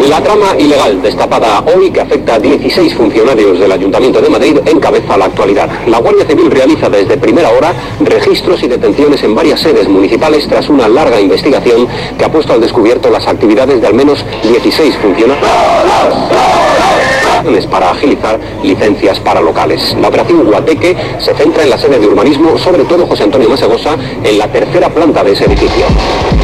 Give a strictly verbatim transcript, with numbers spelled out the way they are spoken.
La trama ilegal destapada hoy, que afecta a dieciséis funcionarios del Ayuntamiento de Madrid, encabeza la actualidad. La Guardia Civil realiza desde primera hora registros y detenciones en varias sedes municipales tras una larga investigación que ha puesto al descubierto las actividades de al menos dieciséis funcionarios para agilizar licencias para locales. La operación Guateque se centra en la sede de urbanismo, sobre todo José Antonio Masegosa, en la tercera planta de ese edificio.